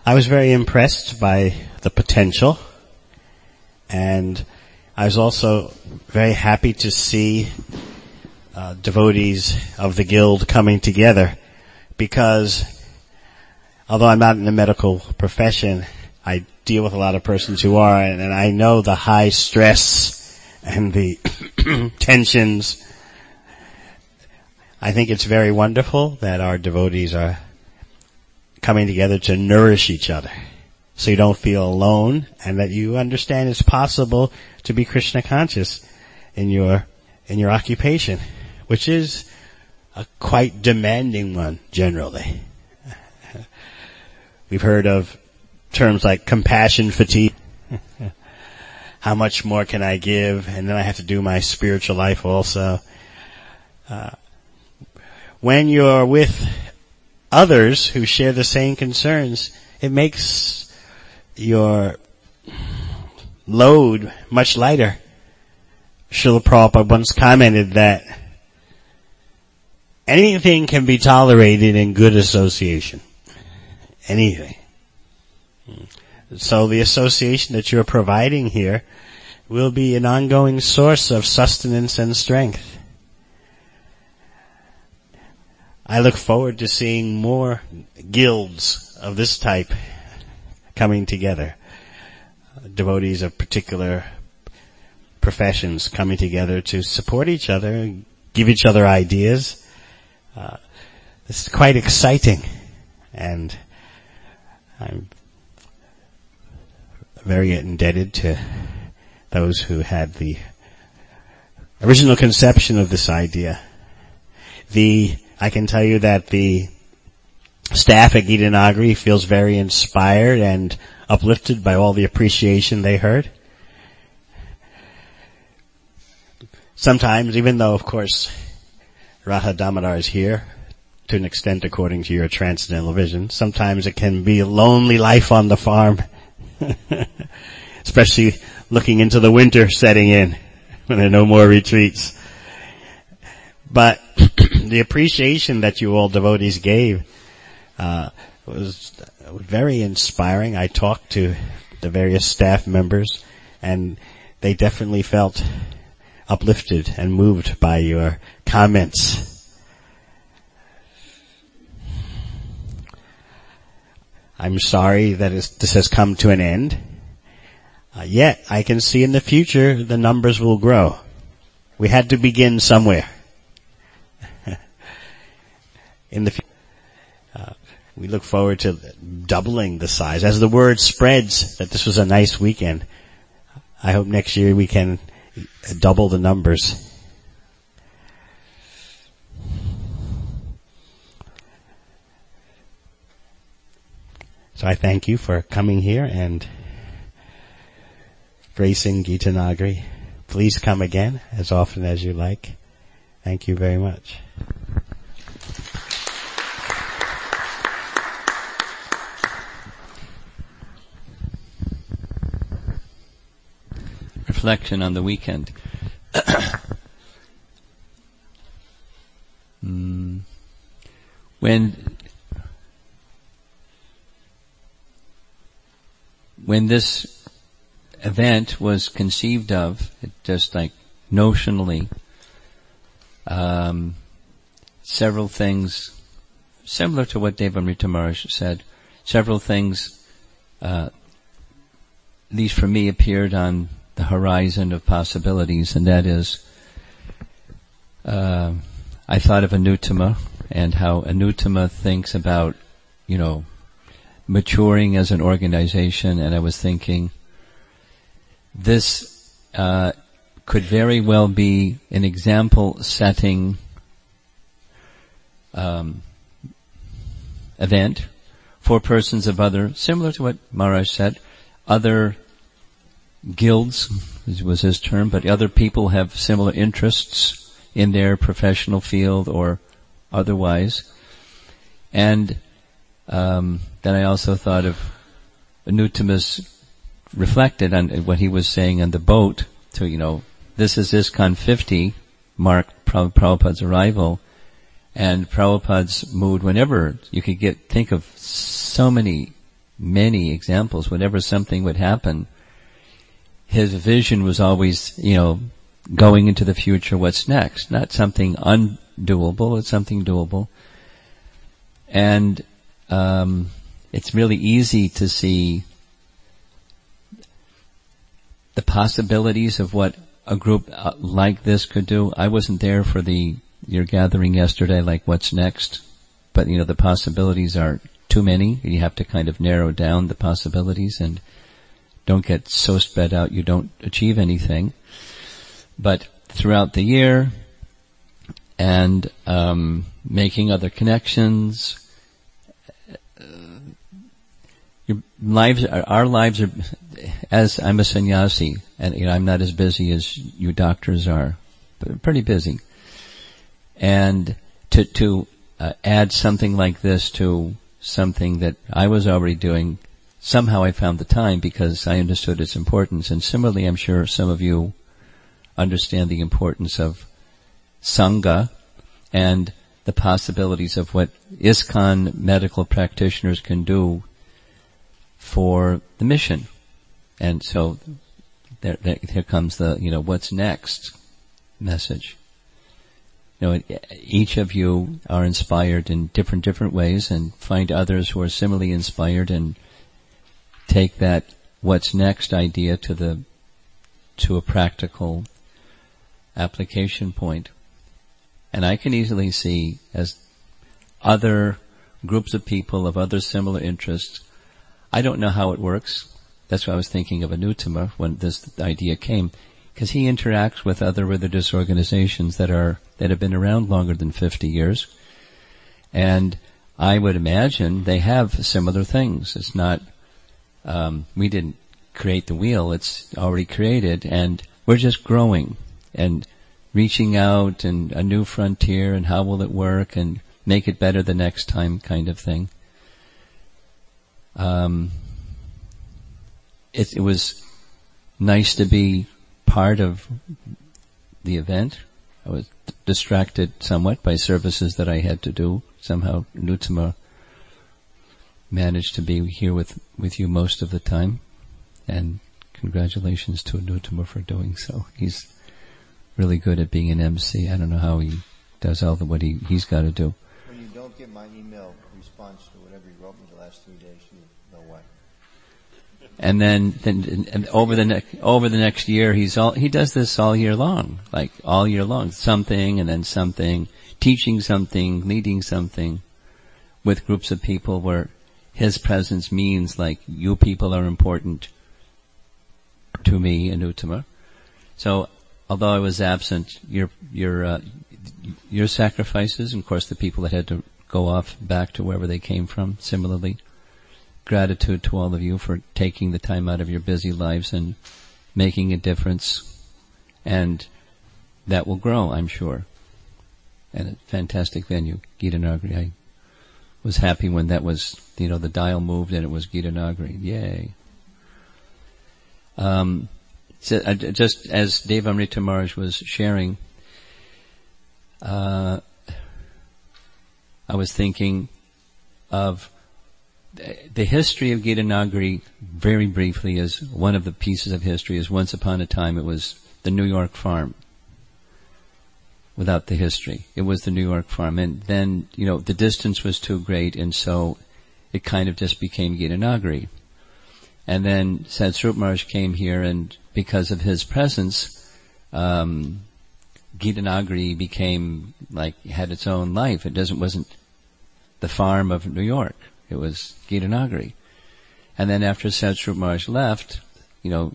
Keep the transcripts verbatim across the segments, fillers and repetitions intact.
I was very impressed by the potential, and I was also very happy to see uh, devotees of the guild coming together, because although I'm not in the medical profession, I deal with a lot of persons who are, and, and I know the high stress and the tensions. I think it's very wonderful that our devotees are coming together to nourish each other, so you don't feel alone, and that you understand it's possible to be Krishna conscious in your in your occupation, which is a quite demanding one generally. We've heard of terms like compassion fatigue. How much more can I give? And then I have to do my spiritual life also. Uh, when you're with others who share the same concerns, it makes your load much lighter. Srila Prabhupada once commented that anything can be tolerated in good association. Anything. So the association that you're providing here will be an ongoing source of sustenance and strength. I look forward to seeing more guilds of this type coming together. Devotees of particular professions coming together to support each other, give each other ideas. Uh, this is quite exciting, and I'm very indebted to those who had the original conception of this idea. The, I can tell you that the staff at Gita Nagari feels very inspired and uplifted by all the appreciation they heard. Sometimes, even though, of course, Radha Damodar is here, to an extent according to your transcendental vision, sometimes it can be a lonely life on the farm. Especially looking into the winter setting in, when there are no more retreats. But the appreciation that you all devotees gave uh was very inspiring. I talked to the various staff members, and they definitely felt uplifted and moved by your comments. I'm sorry that it's, this has come to an end. Uh, yet, I can see in the future the numbers will grow. We had to begin somewhere. in the future, uh, we look forward to doubling the size. As the word spreads that this was a nice weekend, I hope next year we can double the numbers. So I thank you for coming here and gracing Gita Nagari. Please come again as often as you like. Thank you very much. Reflection on the weekend. mm. When When this event was conceived of, it just like notionally, um, several things, similar to what Devamrita Maharaj said, several things, uh, at least for me, appeared on the horizon of possibilities, and that is, uh, I thought of Anuttama and how Anuttama thinks about, you know, maturing as an organization, and I was thinking this uh, could very well be an example-setting um, event for persons of other, similar to what Maharaj said, other guilds, was his term, but other people have similar interests in their professional field or otherwise. And um, then I also thought of Anuttama's reflected on what he was saying on the boat to, you know, this is ISKCON fifty, marked Prabhupada's arrival, and Prabhupada's mood whenever you could get, think of so many many examples. Whenever something would happen, his vision was always, you know, going into the future, what's next? Not something undoable, it's something doable. And um, it's really easy to see the possibilities of what a group uh, like this could do. I wasn't there for the your gathering yesterday, like what's next, but you know the possibilities are too many. You have to kind of narrow down the possibilities and don't get so spread out you don't achieve anything. But throughout the year and um, making other connections, uh, your lives, are, our lives are. As I'm a sannyasi, and you know, I'm not as busy as you doctors are, but pretty busy. And to to uh, add something like this to something that I was already doing, somehow I found the time because I understood its importance. And similarly, I'm sure some of you understand the importance of Sangha and the possibilities of what ISKCON medical practitioners can do for the mission. And so there, there, here comes the, you know, what's next message. You know, each of you are inspired in different, different ways, and find others who are similarly inspired and take that what's next idea to the, to a practical application point. And I can easily see as other groups of people of other similar interests, I don't know how it works. That's why I was thinking of Anuttama when this idea came, because he interacts with other religious organizations that are that have been around longer than fifty years, and I would imagine they have similar things. It's not um, we didn't create the wheel; it's already created, and we're just growing and reaching out and a new frontier and how will it work and make it better the next time, kind of thing. Um. It, it was nice to be part of the event. I was distracted somewhat by services that I had to do. Somehow Anuttama managed to be here with, with you most of the time. And congratulations to Anuttama for doing so. He's really good at being an M C. I don't know how he does all the what he, he's got to do. When you don't get my email response to whatever you wrote me the last three days, you know why. And then, then and over the next over the next year, he's all he does this all year long, like all year long, something and then something, teaching something, leading something, with groups of people where his presence means like you people are important to me, Anuttama. So, although I was absent, your your uh, your sacrifices, and of course the people that had to go off back to wherever they came from, similarly. Gratitude to all of you for taking the time out of your busy lives and making a difference, and that will grow, I'm sure. And a fantastic venue, Gitanagari. I was happy when that was, you know, the dial moved and it was Gitanagari. Yay. Um, so, uh, just as Devamrita Maharaj was sharing, uh, I was thinking of the history of Gitanagari, very briefly, is one of the pieces of history is once upon a time it was the New York farm. Without the history. It was the New York farm. And then, you know, the distance was too great, and so it kind of just became Gitanagari. And then Satsrup Maharaj came here, and because of his presence, um, Gitanagari became, like, had its own life. It doesn't, wasn't the farm of New York. It was Gitanagari. And then after Satsrup Maharaj left, you know,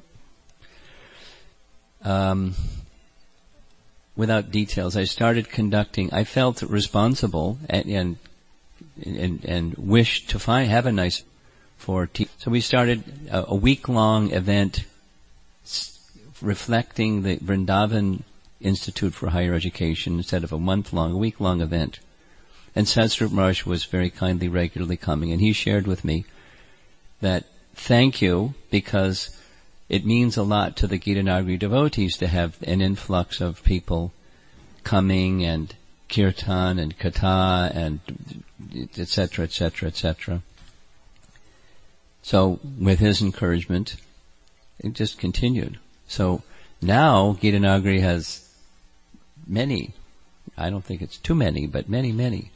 um, without details, I started conducting, I felt responsible and, and, and, and wished to find, have a nice for, te- so we started a, a week-long event s- reflecting the Vrindavan Institute for Higher Education instead of a month-long, a week-long event. And Satsrup Maharaj was very kindly, regularly coming, and he shared with me that thank you, because it means a lot to the Gitanagari devotees to have an influx of people coming, and kirtan and katha and et cetera, et cetera, et cetera. So with his encouragement, it just continued. So now Gitanagari has many, I don't think it's too many, but many, many.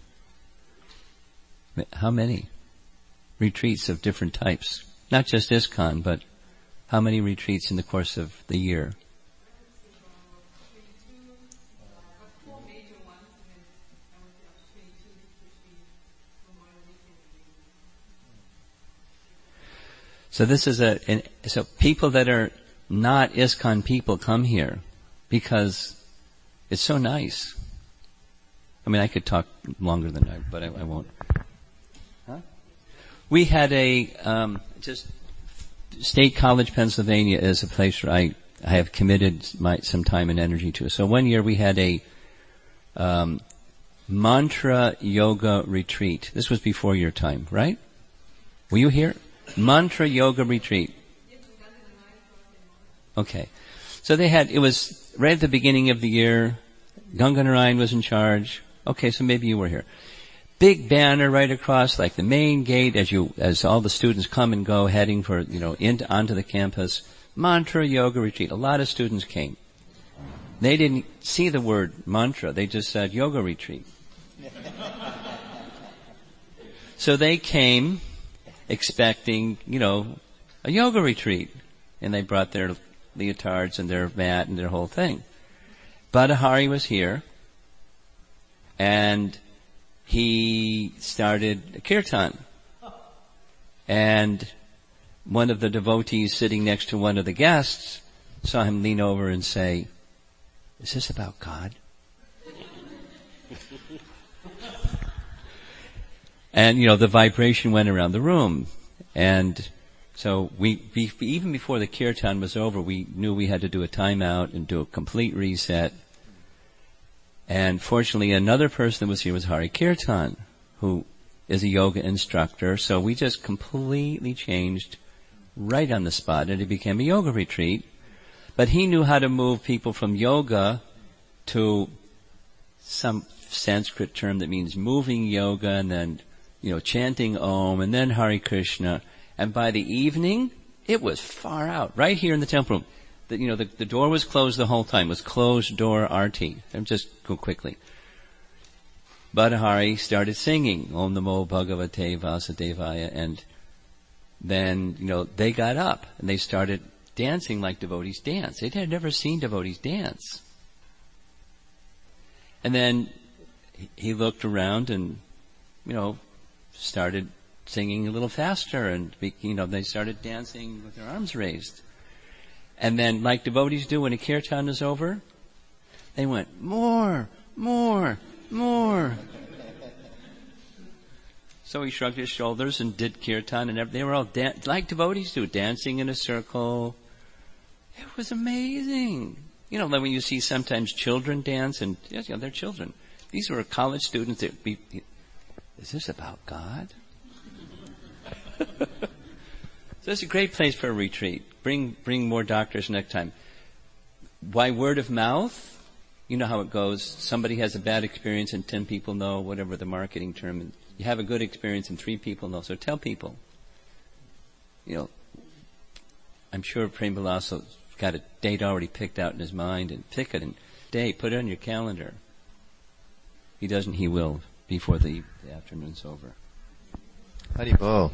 How many retreats of different types? Not just ISKCON, but how many retreats in the course of the year? So this is a, an, so people that are not ISKCON people come here because it's so nice. I mean, I could talk longer than that, but I, I won't. Huh? We had a, um, just, State College, Pennsylvania is a place where I, I have committed my, some time and energy to. So one year we had a, um, mantra yoga retreat. This was before your time, right? Were you here? Mantra yoga retreat. Okay. So they had, it was right at the beginning of the year. Ganga Narayan was in charge. Okay, so maybe you were here. Big banner right across, like the main gate as you, as all the students come and go heading for, you know, into, onto the campus. Mantra yoga retreat. A lot of students came. They didn't see the word mantra. They just said yoga retreat. So they came expecting, you know, a yoga retreat. And they brought their leotards and their mat and their whole thing. Badahari was here, and he started a kirtan. And one of the devotees sitting next to one of the guests saw him lean over and say, "Is this about God?" And, you know, the vibration went around the room. And so we, we, even before the kirtan was over, we knew we had to do a timeout and do a complete reset. And fortunately, another person that was here was Hari Kirtan, who is a yoga instructor. So we just completely changed right on the spot, and it became a yoga retreat. But he knew how to move people from yoga to some Sanskrit term that means moving yoga, and then, you know, chanting Om, and then Hare Krishna. And by the evening, it was far out, right here in the temple room. The, you know, the, the door was closed the whole time. It was closed door arti. I'm just go quickly. Badahari started singing Om Namo Bhagavate Vasudevaya, and then, you know, they got up and they started dancing like devotees dance. They had never seen devotees dance. And then he looked around and, you know, started singing a little faster, and, you know, they started dancing with their arms raised. And then, like devotees do when a kirtan is over, they went, more, more, more. So he shrugged his shoulders and did kirtan, and they were all, dan- like devotees do, dancing in a circle. It was amazing. You know, like when you see sometimes children dance, and, yes, you know, they're children. These were college students that be, is this about God? So it's a great place for a retreat. Bring, bring more doctors next time. Why word of mouth? You know how it goes. Somebody has a bad experience and ten people know, whatever the marketing term. And you have a good experience and three people know. So tell people. You know, I'm sure Prem Vilasa's got a date already picked out in his mind, and pick it and day, put it on your calendar. He doesn't, he will, before the, the afternoon's over. Haribol.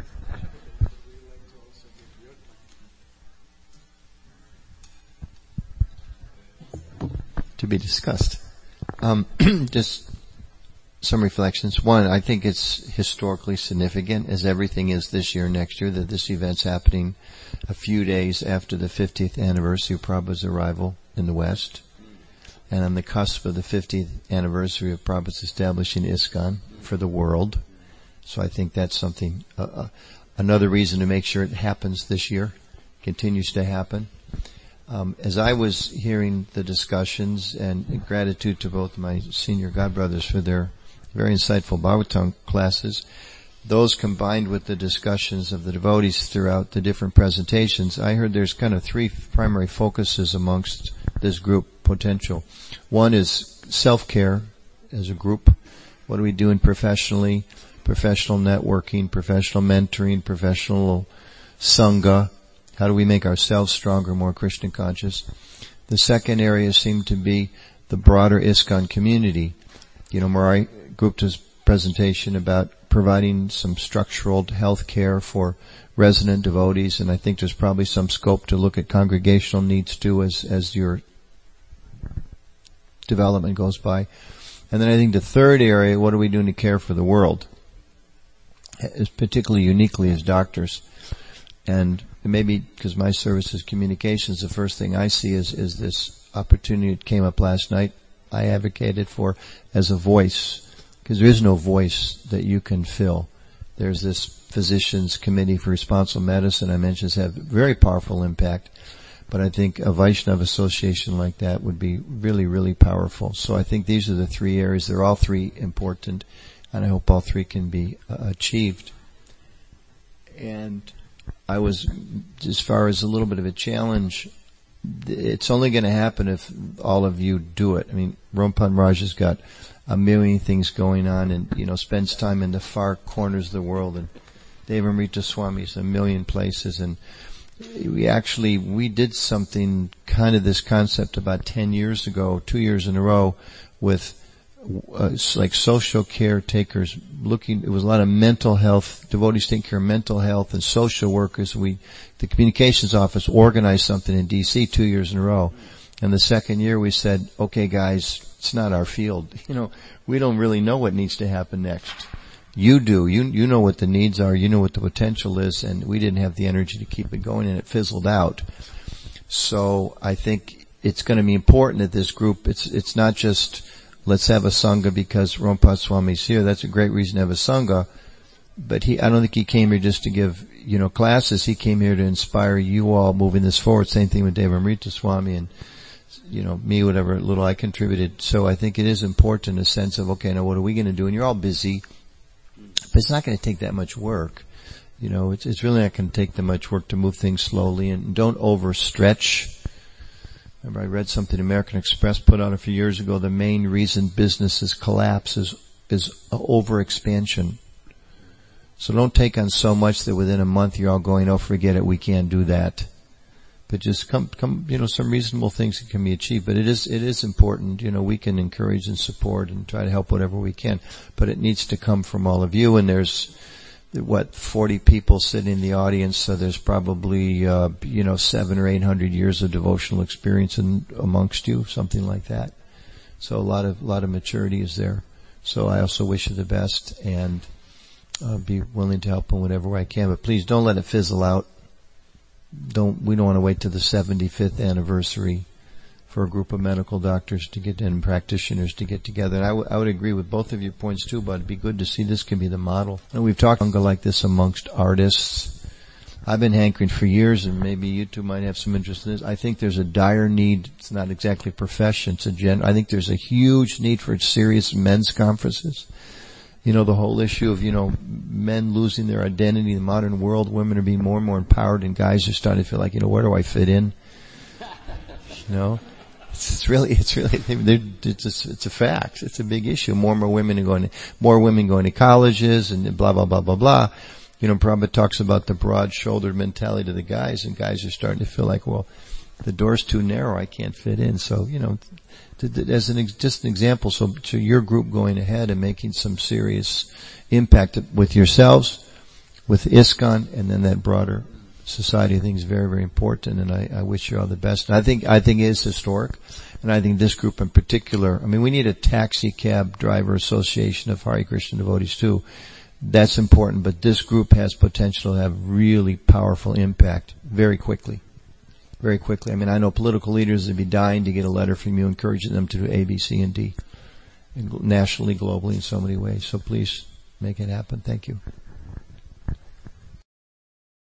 To be discussed. Um, just some reflections. One, I think it's historically significant, as everything is this year, next year, that this event's happening a few days after the fiftieth anniversary of Prabhupada's arrival in the West, and on the cusp of the fiftieth anniversary of Prabhupada's establishing ISKCON for the world. So I think that's something, uh, uh, another reason to make sure it happens this year, continues to happen. Um, as I was hearing the discussions, and gratitude to both my senior godbrothers for their very insightful Bhagavatam classes, those combined with the discussions of the devotees throughout the different presentations, I heard there's kind of three primary focuses amongst this group potential. One is self-care as a group. What are we doing professionally? professional networking, professional mentoring, professional sangha. How do we make ourselves stronger, more Krishna conscious? The second area seemed to be the broader ISKCON community. You know, Murari Gupta's presentation about providing some structural health care for resident devotees, and I think there's probably some scope to look at congregational needs too as, as your development goes by. And then I think the third area, what are we doing to care for the world? Is particularly uniquely as doctors. And maybe because my service is communications, the first thing I see is, is this opportunity that came up last night I advocated for as a voice, because there is no voice that you can fill. There's this Physicians Committee for Responsible Medicine I mentioned has had very powerful impact, but I think a Vaishnava association like that would be really, really powerful. So I think these are the three areas. They're all three important, and I hope all three can be uh, achieved. And I was, as far as a little bit of a challenge, it's only going to happen if all of you do it. I mean, Rompan Raj has got a million things going on and, you know, spends time in the far corners of the world, and Devamrita Swami's a million places, and we actually, we did something, kind of this concept about ten years ago, two years in a row, with uh, like social caretakers looking, it was a lot of mental health, devotees taking care of mental health and social workers. We, the communications office organized something in D C two years in a row. And the second year we said, okay guys, it's not our field. You know, we don't really know what needs to happen next. You do. You, you know what the needs are. You know what the potential is. And we didn't have the energy to keep it going, and it fizzled out. So I think it's going to be important that this group, it's, it's not just, let's have a sangha because Rompa Swami's here. That's a great reason to have a sangha. But he, I don't think he came here just to give, you know, classes. He came here to inspire you all moving this forward. Same thing with Devamrita Swami and, you know, me, whatever little I contributed. So I think it is important, a sense of, okay, now what are we going to do? And you're all busy, but it's not going to take that much work. You know, it's, it's really not going to take that much work to move things slowly, and don't overstretch. Remember, I read something American Express put out a few years ago. The main reason businesses collapse is, is overexpansion. So don't take on so much that within a month you're all going, oh, forget it, we can't do that. But just come, come, you know, some reasonable things that can be achieved. But it is, it is important. You know, we can encourage and support and try to help whatever we can. But it needs to come from all of you. And there's, what, forty people sitting in the audience, so there's probably, uh, you know, seven or eight hundred years of devotional experience in, amongst you, something like that. So a lot of, lot of maturity is there. So I also wish you the best, and uh, be willing to help in whatever way I can. But please don't let it fizzle out. Don't, we don't want to wait till the seventy-fifth anniversary for a group of medical doctors to get, and practitioners to get together. And I, w- I would agree with both of your points too, but it'd be good to see this can be the model. And we've talked about like this amongst artists. I've been hankering for years, and maybe you two might have some interest in this. I think there's a dire need. It's not exactly a profession. It's a gen, I think there's a huge need for serious men's conferences. You know, the whole issue of, you know, men losing their identity in the modern world, women are being more and more empowered, and guys are starting to feel like, you know, where do I fit in? You know, it's, it's really, it's really, it's a, it's a fact. It's a big issue. More and more women are going to, more women going to colleges and blah, blah, blah, blah, blah. You know, Prabhupada talks about the broad-shouldered mentality to the guys, and guys are starting to feel like, well, the door's too narrow, I can't fit in. So, you know, as an, just an example, so to your group going ahead and making some serious impact with yourselves, with ISKCON, and then that broader society, I think is very, very important, and I, I wish you all the best. And I think, I think it is historic, and I think this group in particular, I mean, we need a taxi cab driver association of Hare Krishna devotees too. That's important, but this group has potential to have really powerful impact very quickly. Very quickly. I mean, I know political leaders would be dying to get a letter from you encouraging them to do A, B, C, and D, nationally, globally, in so many ways. So please make it happen. Thank you.